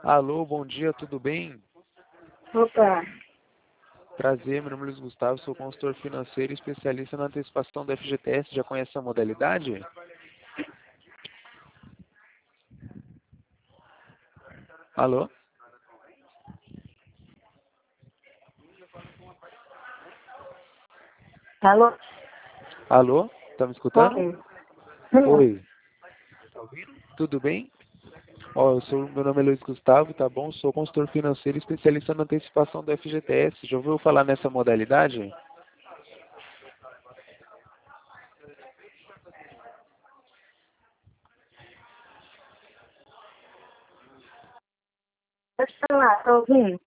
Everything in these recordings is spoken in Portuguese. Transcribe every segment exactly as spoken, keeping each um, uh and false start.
Alô, bom dia, tudo bem? Opa, Prazer, meu nome é Luiz Gustavo, sou consultor financeiro e especialista na antecipação do F G T S. Já conhece a modalidade? Alô? alô? Alô? Tá me escutando? Oi. Sim, Oi. Tá ouvindo? Tudo bem? Ó, eu sou, meu nome é Luiz Gustavo, tá bom? Sou consultor financeiro e especialista na antecipação do F G T S. Já ouviu falar nessa modalidade? pode falar, tá ouvindo?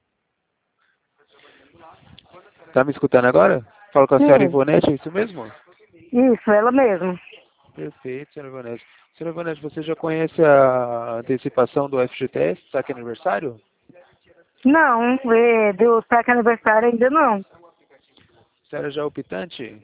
Tá me escutando agora? Falo com a senhora Sim, Ivonete, é isso mesmo? isso, ela mesmo. Perfeito, senhora Ivonete. Senhora Ivonete, você já conhece a antecipação do F G T S, saque aniversário? Não, é, do saque aniversário ainda não. A senhora já é optante?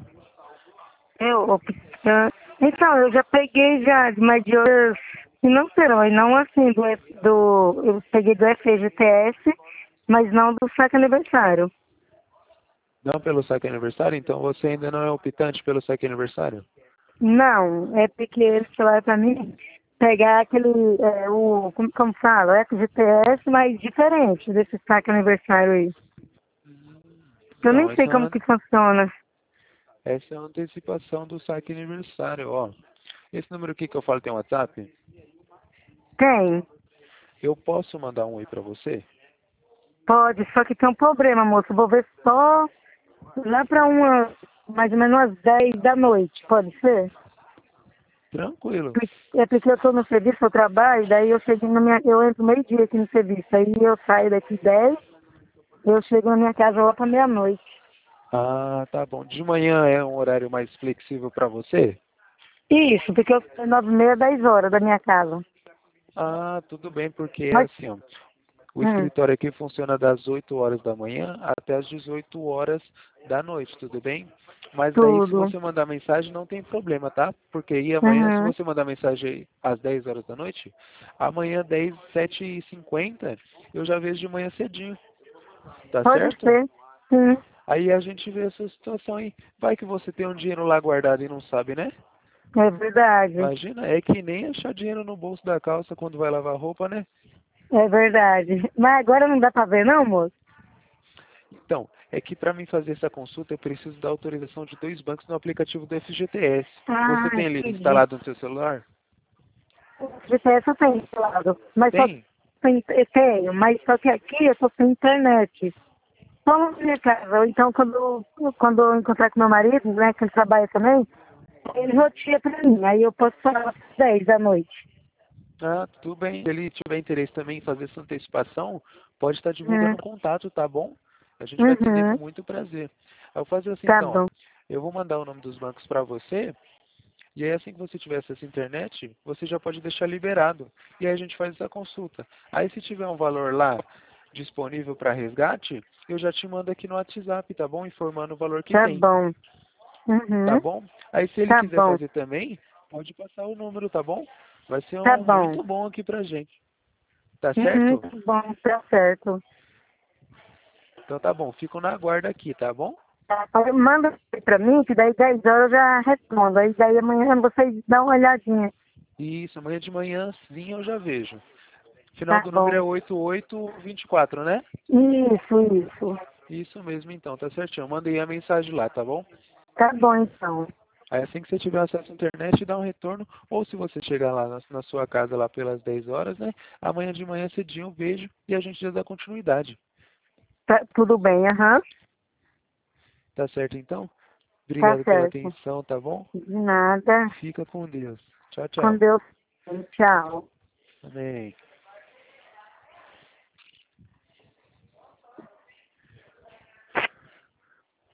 Eu, optando. Então, eu já peguei já, mas de outras financeirões, não assim do, F- do. Eu peguei do F G T S, mas não do saque aniversário. Não pelo saque aniversário? Então você ainda não é optante pelo saque aniversário? Não, é porque eles falaram pra mim pegar aquele, é, o, como, como fala, o F G T S, mas diferente desse saque aniversário aí. Eu Então, nem sei essa é como uma, que funciona. essa é uma antecipação do saque aniversário, ó. Esse número aqui que eu falo tem um WhatsApp? Tem, Eu posso mandar um aí pra você? pode, só que tem um problema, moço. Vou ver só lá pra uma, mais ou menos umas dez da noite, pode ser? Tranquilo. Por- É porque eu tô no serviço, eu trabalho, daí eu chego na minha, eu entro meio-dia aqui no serviço, aí eu saio daqui dez, eu chego na minha casa lá pra meia-noite. Ah, tá bom. De manhã é um horário mais flexível pra você? Isso, porque eu saio nove e meia, dez horas da minha casa. Ah, tudo bem, porque é Mas, assim, ó. O hum, escritório aqui funciona das oito horas da manhã até as dezoito horas da noite, tudo bem? Mas daí se tudo. você mandar mensagem não tem problema, tá? Porque aí amanhã, se Uhum. você mandar mensagem aí às dez horas da noite, amanhã dez, sete e cinquenta, eu já vejo de manhã cedinho, tá Pode certo? ser, sim, Aí a gente vê essa situação aí. Vai que você tem um dinheiro lá guardado e não sabe, né? é verdade. Imagina, é que nem achar dinheiro no bolso da calça quando vai lavar roupa, né? É verdade. Mas agora não dá pra ver não, moço? Então, é que para mim fazer essa consulta eu preciso da autorização de dois bancos no aplicativo do F G T S. Você Ah, tem ele entendi. instalado no seu celular? O G P S eu tenho instalado, mas só Tem? tem, eu tenho, mas só que aqui eu só tenho internet. Só na minha casa. Ou então quando, quando eu encontrar com meu marido, né, que ele trabalha também, ele rotia pra mim. Aí eu posso falar às dez da noite. Ah, tudo bem. Se ele tiver interesse também em fazer essa antecipação, pode estar divulgando Hum, o contato, tá bom? A gente vai atender com Uhum, muito prazer. Eu vou fazer assim tá então, ó. bom. Eu vou mandar o nome dos bancos para você, e aí assim que você tiver acesso à internet, você já pode deixar liberado. E aí a gente faz essa consulta. Aí se tiver um valor lá disponível para resgate, eu já te mando aqui no WhatsApp, tá bom? Informando o valor que Tá tem. bom. Tá Uhum, bom? Aí se ele tá quiser bom. fazer também, pode passar o número, tá bom? Vai ser Tá um bom. muito bom aqui pra gente. Tá Uhum, certo? tá bom, tá certo. Então tá bom, fico na guarda aqui, tá bom? Tá, pode- manda pra mim, que daí dez horas eu já respondo. Aí daí amanhã vocês dão uma olhadinha. Isso, amanhã de manhã sim eu já vejo. Final Tá do número é bom. oito oito dois quatro, né? Isso, isso. Isso mesmo então, tá certinho. Eu mandei a mensagem lá, tá bom? Tá bom, então. Aí assim que você tiver acesso à internet, dá um retorno. Ou se você chegar lá na, na sua casa lá pelas dez horas, né? Amanhã de manhã cedinho eu vejo e a gente já dá continuidade. Tá, tudo bem, aham. Tá certo então? Tá Obrigado pela certo. atenção, tá bom? De nada. Fica com Deus. Tchau, Com tchau. Deus. Tchau. Amém.